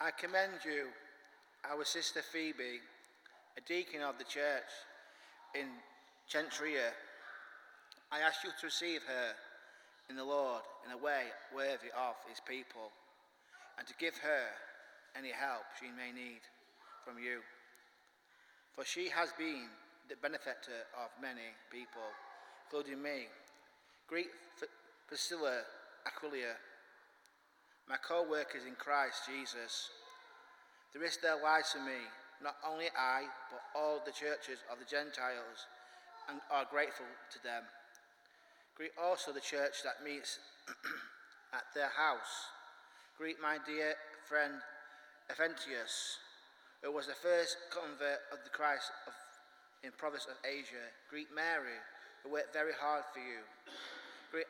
I commend you, our sister Phoebe, a deacon of the church in Cenchrea. I ask you to receive her in the Lord in a way worthy of his people, and to give her any help she may need from you. For she has been the benefactor of many people, including me. Greet Priscilla, Aquila, my co-workers in Christ Jesus. The risk their lives for me, not only I, but all the churches of the Gentiles, and are grateful to them. Greet also the church that meets at their house. Greet my dear friend Ephentius, who was the first convert of the Christ in province of Asia. Greet Mary, who worked very hard for you. Greet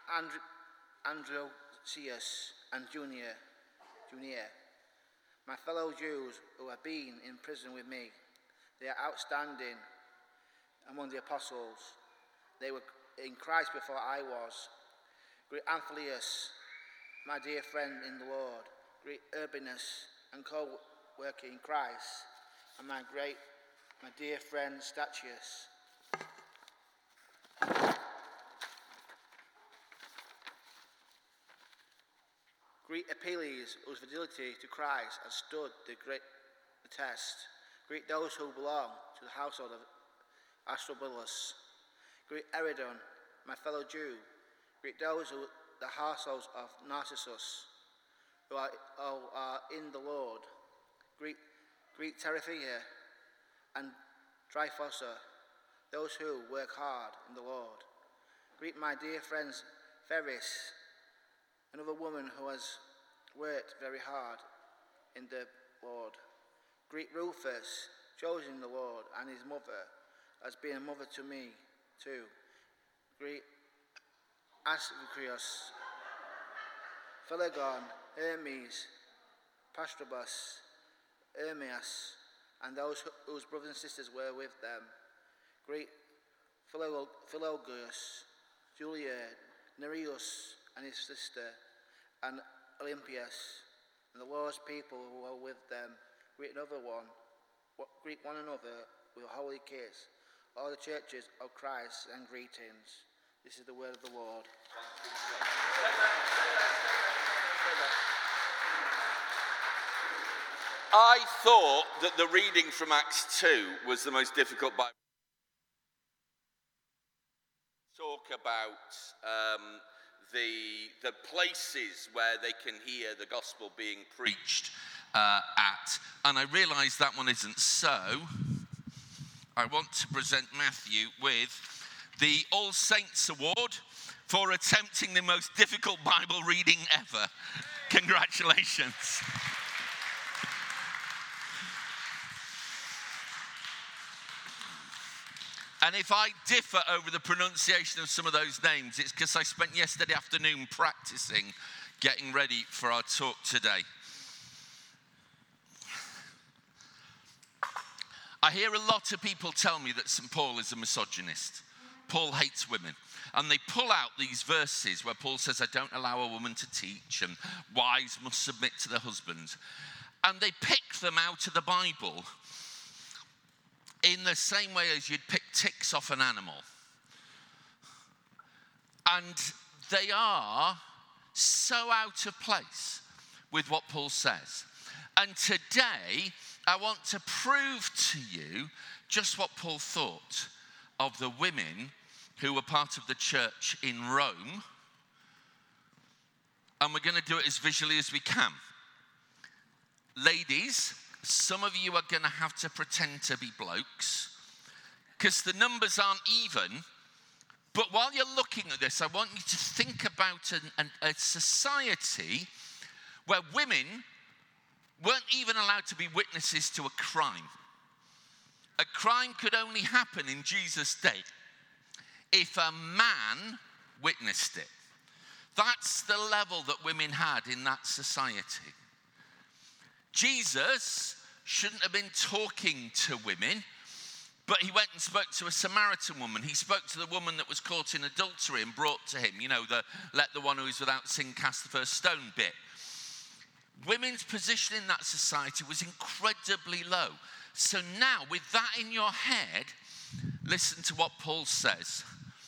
Andronicus and Junia, my fellow Jews who have been in prison with me. They are outstanding among the apostles. They were in Christ before I was. Greet Amphilius, my dear friend in the Lord. Greet Urbanus and co-worker in Christ, and my dear friend Statius. Greet Apelles, whose fidelity to Christ has stood the test. Greet those who belong to the household of Aristobulus. Greet Eridon, my fellow Jew. Greet those who the households of Narcissus, who are in the Lord. Greet Tryphaena and Tryphosa, those who work hard in the Lord. Greet my dear friends Pheris, another woman who has worked very hard in the Lord. Greet Rufus, chosen in the Lord, and his mother has been a mother to me too. Greet Aspacrius, Phlegon, Hermes, Pastrobus, Hermias, and those whose brothers and sisters were with them. Greet Philologus, Julia, Nereus and his sister, and Olympias, and the Lord's people who are with them. Greet one another with a holy kiss. All the churches of Christ and greetings. This is the word of the Lord. I thought that the reading from Acts 2 was the most difficult Bible. Talk about the places where they can hear the gospel being preached at. And I realised that one isn't so. I want to present Matthew with the All Saints Award for attempting the most difficult Bible reading ever. Congratulations. And if I differ over the pronunciation of some of those names, it's because I spent yesterday afternoon practicing getting ready for our talk today. I hear a lot of people tell me that St. Paul is a misogynist. Paul hates women. And they pull out these verses where Paul says, I don't allow a woman to teach, and wives must submit to their husbands. And they pick them out of the Bible in the same way as you'd pick ticks off an animal. And they are so out of place with what Paul says. And today, I want to prove to you just what Paul thought of the women who were part of the church in Rome. And we're going to do it as visually as we can. Ladies, some of you are going to have to pretend to be blokes because the numbers aren't even. But while you're looking at this, I want you to think about a society where women weren't even allowed to be witnesses to a crime. A crime could only happen in Jesus' day if a man witnessed it. That's the level that women had in that society. Jesus shouldn't have been talking to women, but he went and spoke to a Samaritan woman. He spoke to the woman that was caught in adultery and brought to him, the let the one who is without sin cast the first stone bit. women's position in that society was incredibly low. So now, with that in your head, listen to what Paul says.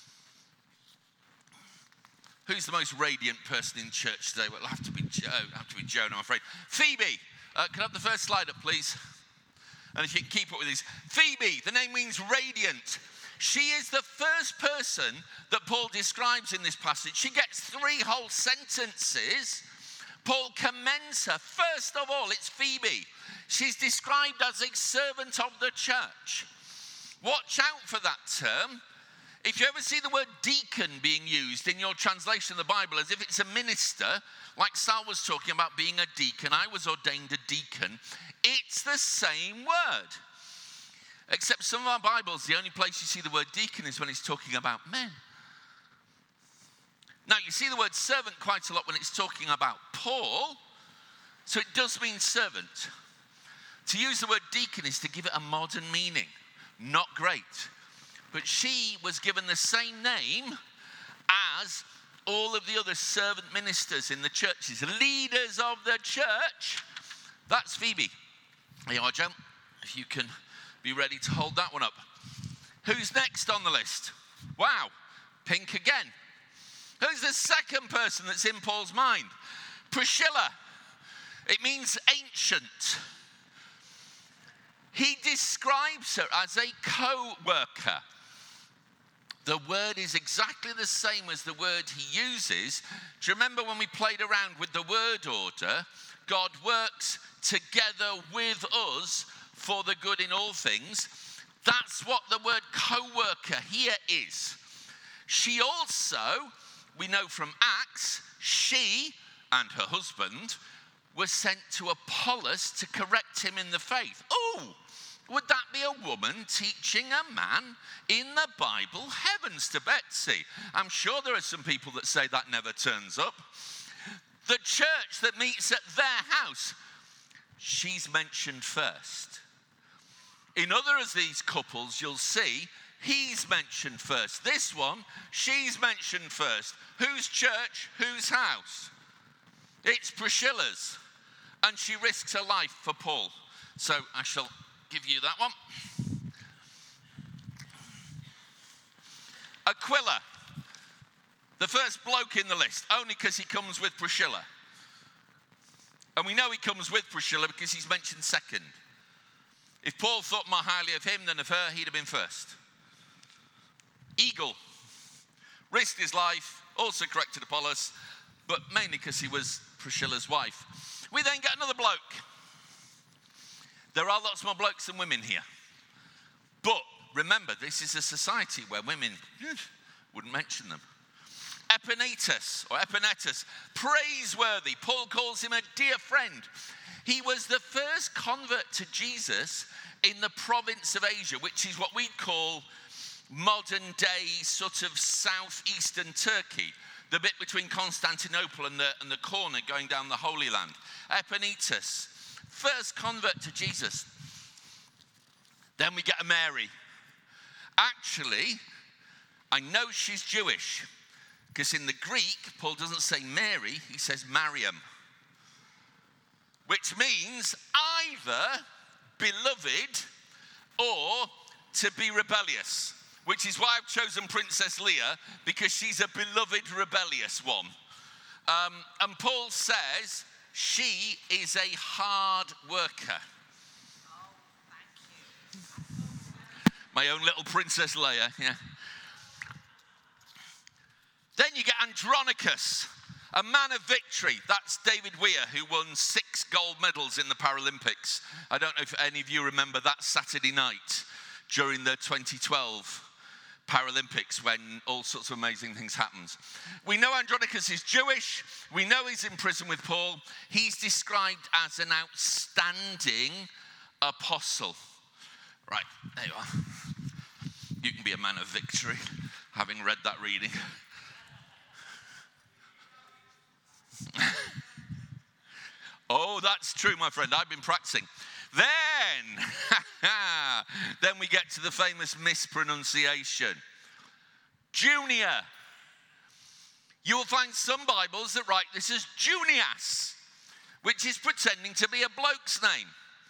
Who's the most radiant person in church today? Well, it'll have to be Joan, I'm afraid. Phoebe, can I have the first slide up, please? And if you can keep up with these. Phoebe, the name means radiant. She is the first person that Paul describes in this passage. She gets 3 whole sentences. Paul commends her. First of all, it's Phoebe. She's described as a servant of the church. Watch out for that term. If you ever see the word deacon being used in your translation of the Bible as if it's a minister, like Sal was talking about being a deacon, I was ordained a deacon, it's the same word. Except some of our Bibles, the only place you see the word deacon is when it's talking about men. Now, you see the word servant quite a lot when it's talking about Paul, so it does mean servant. To use the word deacon is to give it a modern meaning. Not great. But she was given the same name as all of the other servant ministers in the churches, leaders of the church. That's Phoebe. There you are, Joe. If you can be ready to hold that one up. Who's next on the list? Wow, pink again. Who's the second person that's in Paul's mind? Priscilla. It means ancient. He describes her as a co-worker. The word is exactly the same as the word he uses. Do you remember when we played around with the word order? God works together with us for the good in all things. That's what the word co-worker here is. She also, we know from Acts, she and her husband were sent to Apollos to correct him in the faith. Oh, would that be a woman teaching a man in the Bible? Heavens to Betsy. I'm sure there are some people that say that never turns up. The church that meets at their house, she's mentioned first. In other of these couples, you'll see he's mentioned first. This one, she's mentioned first. Whose church? Whose house? It's Priscilla's. And she risks her life for Paul. So I shall give you that one. Aquila, the first bloke in the list, only because he comes with Priscilla. And we know he comes with Priscilla because he's mentioned second. If Paul thought more highly of him than of her, he'd have been first. Eagle, risked his life, also corrected Apollos, but mainly because he was Priscilla's wife. We then get another bloke. There are lots more blokes than women here. But remember, this is a society where women wouldn't mention them. Epaenetus, praiseworthy. Paul calls him a dear friend. He was the first convert to Jesus in the province of Asia, which is what we call modern day sort of southeastern Turkey, the bit between Constantinople and the corner going down the Holy Land. Epaenetus, first convert to Jesus. Then we get a Mary. Actually, I know she's Jewish, because in the Greek, Paul doesn't say Mary, he says Mariam, which means either beloved or to be rebellious, which is why I've chosen Princess Leia, because she's a beloved rebellious one. And Paul says she is a hard worker. Oh, thank you. My own little Princess Leia, yeah. Then you get Andronicus, a man of victory. That's David Weir, who won 6 gold medals in the Paralympics. I don't know if any of you remember that Saturday night during the 2012 Paralympics when all sorts of amazing things happened. We know Andronicus is Jewish. We know he's in prison with Paul. He's described as an outstanding apostle. Right, there you are. You can be a man of victory, having read that reading. Oh, that's true, my friend. I've been practicing. Then we get to the famous mispronunciation. Junior. You will find some Bibles that write this as Junias, which is pretending to be a bloke's name.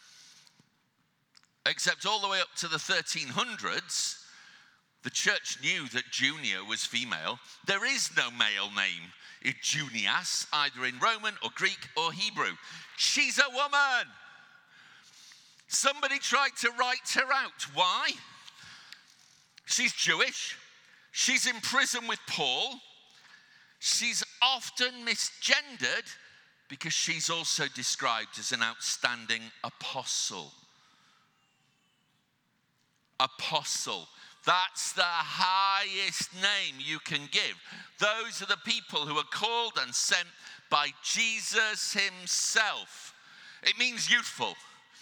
Except all the way up to the 1300s, the church knew that Junia was female. There is no male name in Junias, either in Roman or Greek or Hebrew. She's a woman. Somebody tried to write her out. Why? She's Jewish. She's in prison with Paul. She's often misgendered because she's also described as an outstanding apostle. Apostle. That's the highest name you can give. Those are the people who are called and sent by Jesus himself. It means youthful.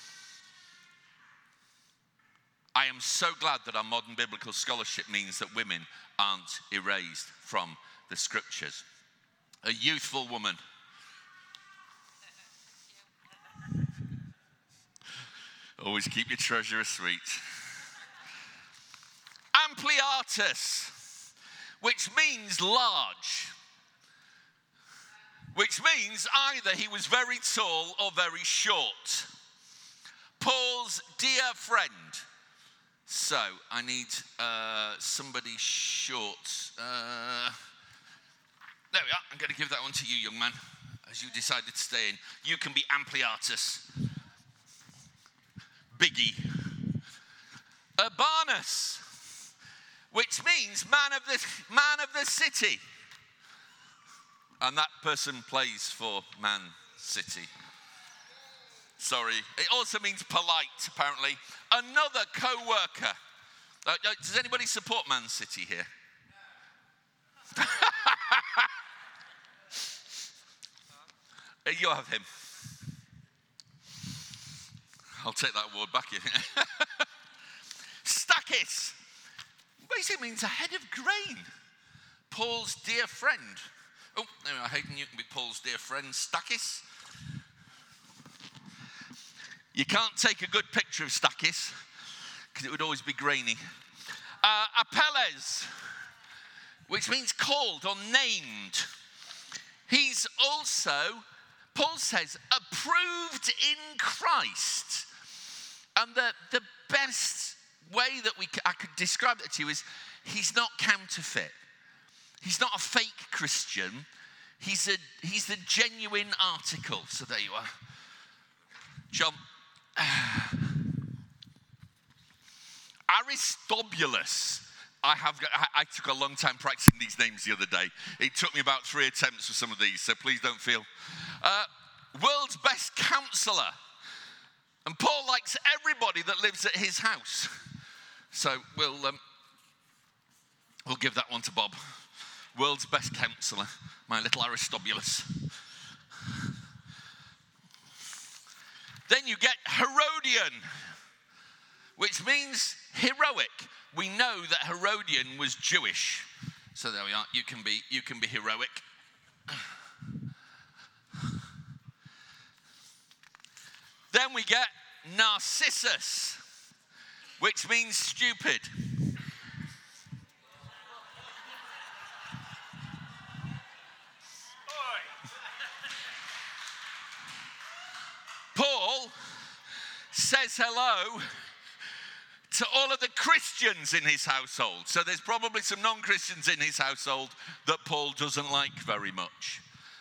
I am so glad that our modern biblical scholarship means that women aren't erased from the scriptures. A youthful woman. Always keep your treasure sweet. Ampliatus, which means large. Which means either he was very tall or very short. Paul's dear friend. So, I need somebody short. There we are. I'm going to give that one to you, young man, as you decided to stay in. You can be Ampliatus. Biggie. Urbanus, which means man of the city. And that person plays for Man City. Sorry. It also means polite, apparently. Another co-worker. Does anybody support Man City here? You have him. I'll take that award back. Stachys basically means a head of grain. Paul's dear friend. Oh, anyway, Hayden, you can be Paul's dear friend, Stachys. You can't take a good picture of Stachys because it would always be grainy. Apelles, which means called or named. He's also, Paul says, approved in Christ. And the best way that I could describe that to you is he's not counterfeit. He's not a fake Christian. He's the genuine article. So there you are. John. Aristobulus. I took a long time practicing these names the other day. It took me about 3 attempts for some of these, so please don't feel. World's best counselor. And Paul likes everybody that lives at his house. So we'll give that one to Bob. World's best counselor, my little Aristobulus. Then you get Herodian, which means heroic. We know that Herodian was Jewish. So there we are. You can be heroic. Then we get Narcissus, which means stupid. Paul says hello to all of the Christians in his household. So there's probably some non-Christians in his household that Paul doesn't like very much.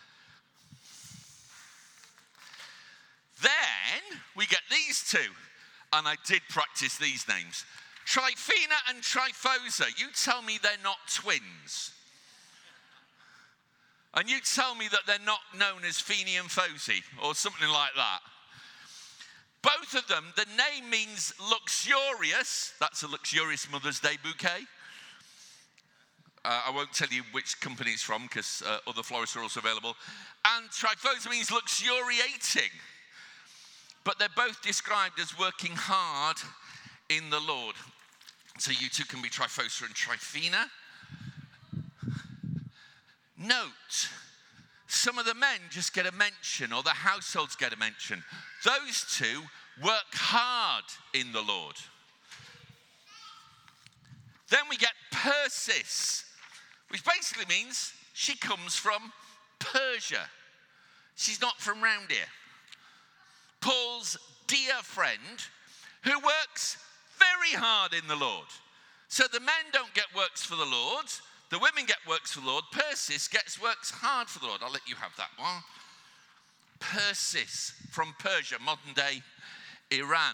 Then we get these two, and I did practice these names. Tryphena and Tryphosa. You tell me they're not twins. And you tell me that they're not known as Phene and Fosi or something like that. Both of them, the name means luxurious. That's a luxurious Mother's Day bouquet. I won't tell you which company it's from because other florists are also available. And Tryphosa means luxuriating. But they're both described as working hard in the Lord. So you two can be Tryphosa and Tryphena. Note, some of the men just get a mention, or the households get a mention. Those two work hard in the Lord. Then we get Persis, which basically means she comes from Persia. She's not from round here. Paul's dear friend who works very hard in the Lord. So the men don't get works for the Lord. The women get works for the Lord. Persis works hard for the Lord. I'll let you have that one. Persis, from Persia, modern day Iran.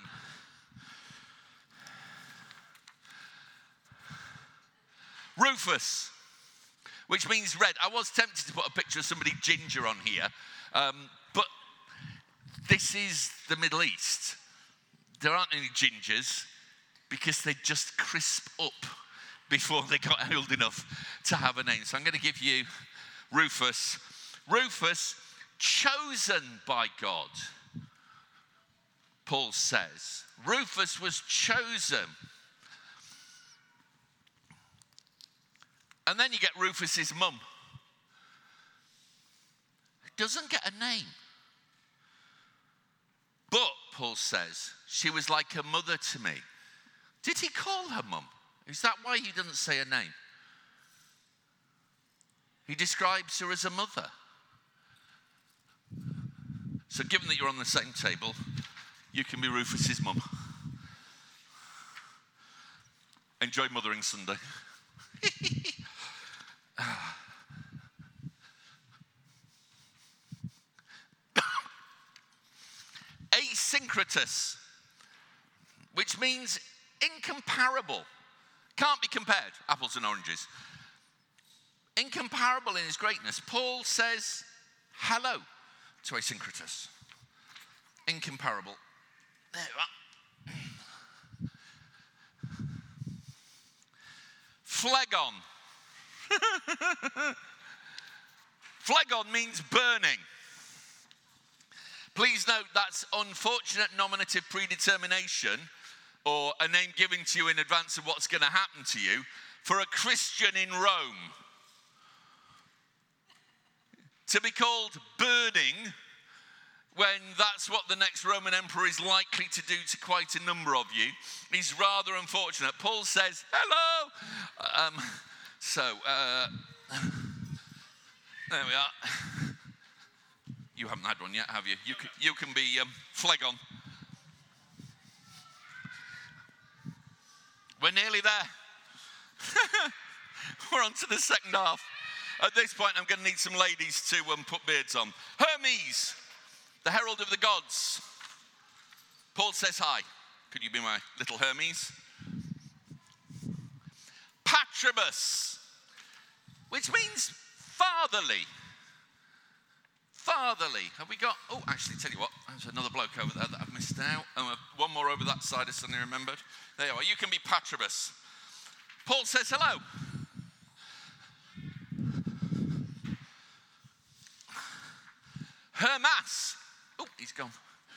Rufus, which means red. I was tempted to put a picture of somebody ginger on here, but this is the Middle East. There aren't any gingers because they just crisp up before they got old enough to have a name. So I'm going to give you Rufus. Rufus, chosen by God, Paul says. Rufus was chosen. And then you get Rufus's mum. Doesn't get a name. But, Paul says, she was like a mother to me. Did he call her mum? Is that why he didn't say her name? He describes her as a mother. So given that you're on the same table, you can be Rufus's mum. Enjoy Mothering Sunday. Asyncratus, which means incomparable. Can't be compared, apples and oranges. Incomparable in his greatness. Paul says hello to Asyncratus. Incomparable. There you are. Phlegon. Phlegon means burning. Please note that's unfortunate nominative predetermination, or a name given to you in advance of what's going to happen to you, for a Christian in Rome. To be called burning when that's what the next Roman emperor is likely to do to quite a number of you is rather unfortunate. Paul says, hello. There we are. You haven't had one yet, have you? You can be Phlegon. We're nearly there. We're on to the second half. At this point, I'm going to need some ladies to put beards on. Hermes, the herald of the gods. Paul says hi. Could you be my little Hermes? Patrobus, which means fatherly. Fatherly. Have we got... Oh, actually, tell you what. There's another bloke over there that I've missed out. One more over that side I suddenly remembered. There you are. You can be Patrobus. Paul says hello. Hermas. Oh, he's gone.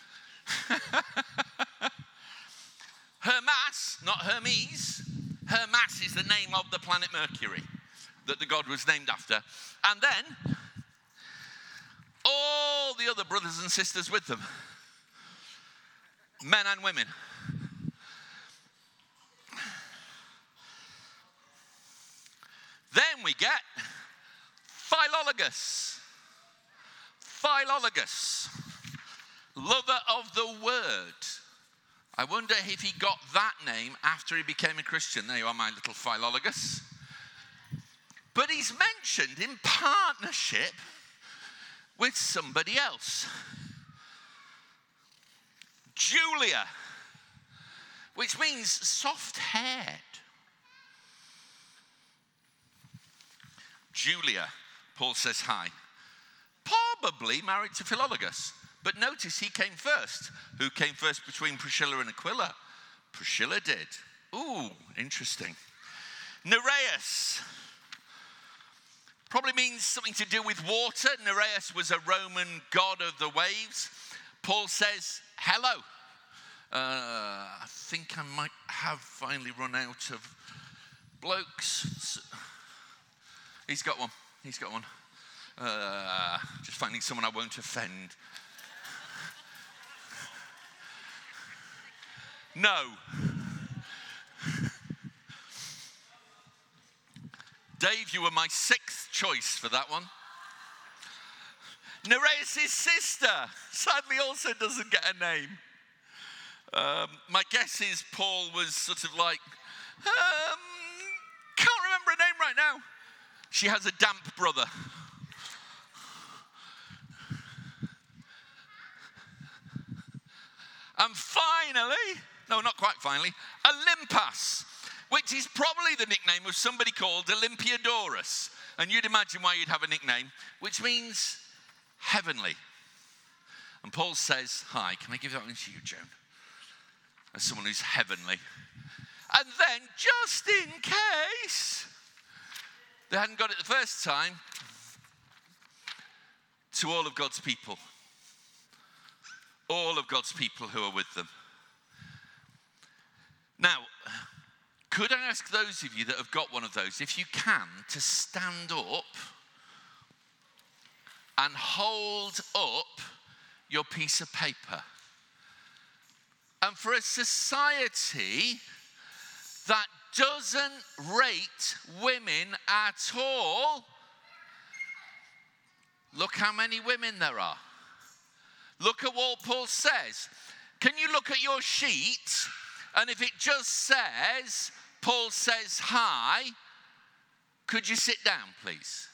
Hermas, not Hermes. Hermas is the name of the planet Mercury that the god was named after. And then all the other brothers and sisters with them, men and women. Then we get Philologus. Philologus, lover of the word. I wonder if he got that name after he became a Christian. There you are, my little Philologus. But he's mentioned in partnership with somebody else. Julia, which means soft-haired. Julia, Paul says hi. Probably married to Philologus. But notice he came first. Who came first between Priscilla and Aquila? Priscilla did. Ooh, interesting. Nereus. Probably means something to do with water. Nereus was a Roman god of the waves. Paul says, hello. I think I might have finally run out of blokes. He's got one. Just finding someone I won't offend. No. Dave, you were my sixth choice for that one. Nereus' sister, sadly, also doesn't get a name. My guess is Paul was sort of like, can't remember her name right now. She has a damp brother. And finally, no, not quite finally, Olympas, which is probably the nickname of somebody called Olympiodorus. And you'd imagine why you'd have a nickname, which means heavenly. And Paul says, hi, can I give that one to you, Joan? As someone who's heavenly. And then, just in case they hadn't got it the first time, to all of God's people. All of God's people who are with them. Now, could I ask those of you that have got one of those, if you can, to stand up and hold up your piece of paper? And for a society that doesn't rate women at all, look how many women there are. Look at what Paul says. Can you look at your sheet? And if it just says, Paul says hi, could you sit down, please?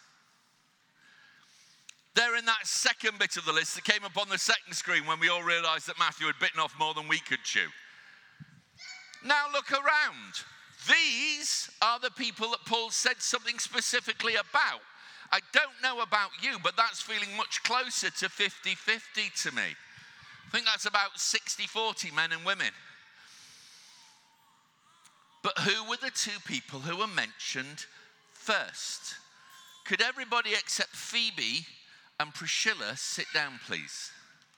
They're in that second bit of the list that came up on the second screen when we all realized that Matthew had bitten off more than we could chew. Now look around. These are the people that Paul said something specifically about. I don't know about you, but that's feeling much closer to 50-50 to me. I think that's about 60-40 men and women. But who were the two people who were mentioned first? Could everybody except Phoebe and Priscilla sit down, please?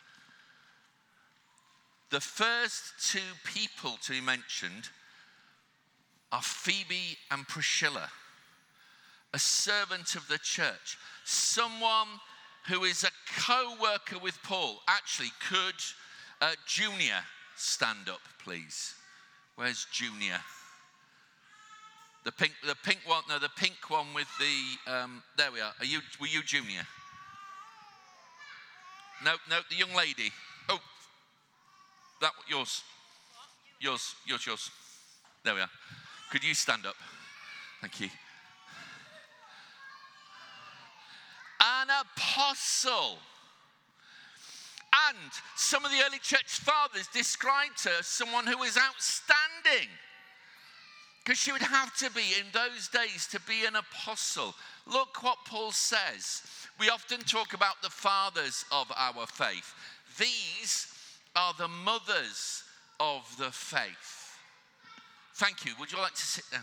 The first two people to be mentioned are Phoebe and Priscilla, a servant of the church, someone who is a co-worker with Paul. Actually, could Junior stand up, please? Where's Junior? The pink one. No, the pink one with the. There we are. Were you Junior? No, the young lady. Oh, that yours. Yours. There we are. Could you stand up? Thank you. An apostle. And some of the early church fathers described her as someone who was outstanding. Because she would have to be, in those days, to be an apostle. Look what Paul says. We often talk about the fathers of our faith. These are the mothers of the faith. Thank you. Would you like to sit down?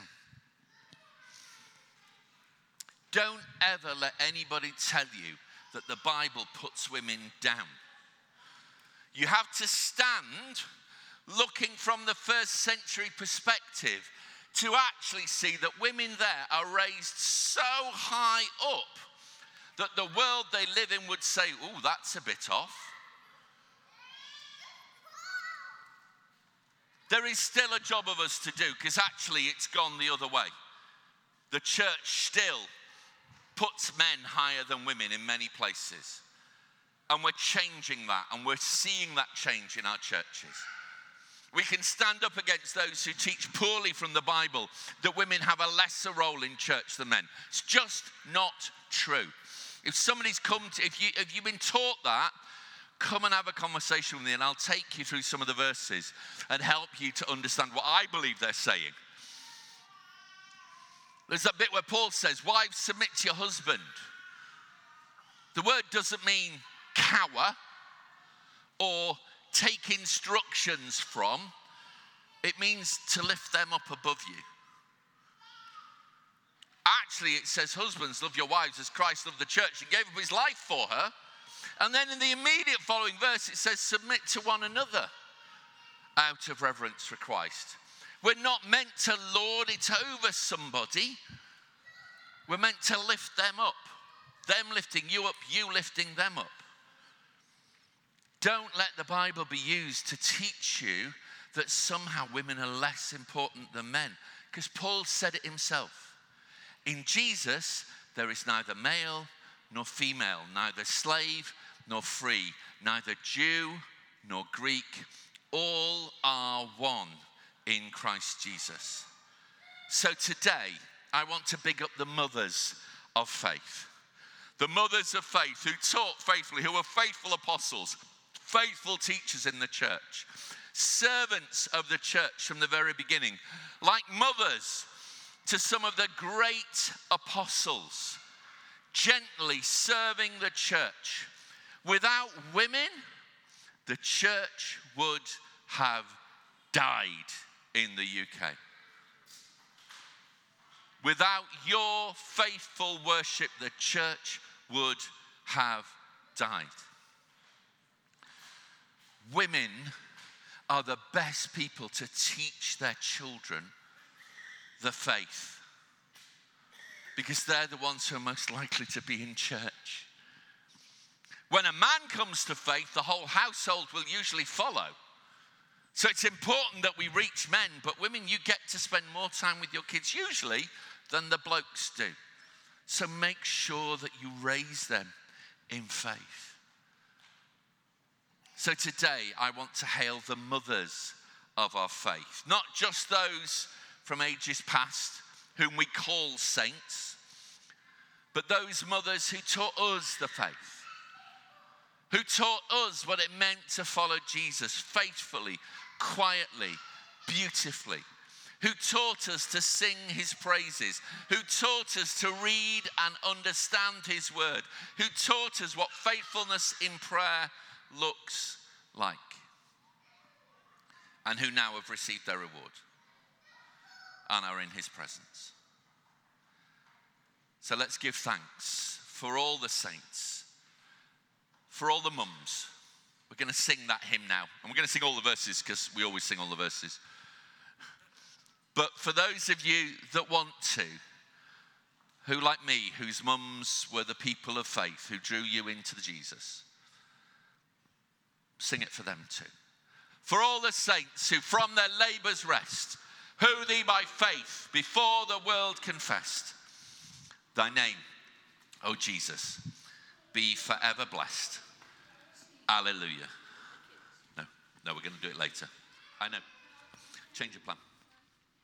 Don't ever let anybody tell you that the Bible puts women down. You have to stand looking from the first century perspective to actually see that women there are raised so high up that the world they live in would say, "Oh, that's a bit off." There is still a job of us to do, because actually it's gone the other way. The church still puts men higher than women in many places. And we're changing that, and we're seeing that change in our churches. We can stand up against those who teach poorly from the Bible that women have a lesser role in church than men. It's just not true. If somebody's if you've been taught that, come and have a conversation with me, and I'll take you through some of the verses and help you to understand what I believe they're saying. There's that bit where Paul says, "Wives, submit to your husband." The word doesn't mean cower or take instructions from. It means to lift them up above you. Actually, it says, "Husbands, love your wives as Christ loved the church and gave up his life for her." And then in the immediate following verse, it says, "Submit to one another out of reverence for Christ." We're not meant to lord it over somebody. We're meant to lift them up. Them lifting you up, you lifting them up. Don't let the Bible be used to teach you that somehow women are less important than men. Because Paul said it himself. In Jesus, there is neither male nor female, neither slave nor free, neither Jew nor Greek. All are one in Christ Jesus. So today, I want to big up the mothers of faith. The mothers of faith who taught faithfully, who were faithful apostles, faithful teachers in the church, servants of the church from the very beginning, like mothers to some of the great apostles, gently serving the church. Without women, the church would have died in the UK. Without your faithful worship, the church would have died. Women are the best people to teach their children the faith, because they're the ones who are most likely to be in church. When a man comes to faith, the whole household will usually follow. So it's important that we reach men, but women, you get to spend more time with your kids usually than the blokes do. So make sure that you raise them in faith. So today, I want to hail the mothers of our faith, not just those from ages past whom we call saints, but those mothers who taught us the faith, who taught us what it meant to follow Jesus faithfully, quietly, beautifully, who taught us to sing his praises, who taught us to read and understand his word, who taught us what faithfulness in prayer looks like, and who now have received their reward and are in his presence. So let's give thanks for all the saints, for all the mums. We're going to sing that hymn now, and we're going to sing all the verses because we always sing all the verses. But for those of you that want to, who like me, whose mums were the people of faith who drew you into Jesus, sing it for them too. For all the saints who from their labors rest, who thee by faith before the world confessed, thy name, O Jesus, be forever blessed. Alleluia. No, we're going to do it later. I know. Change your plan.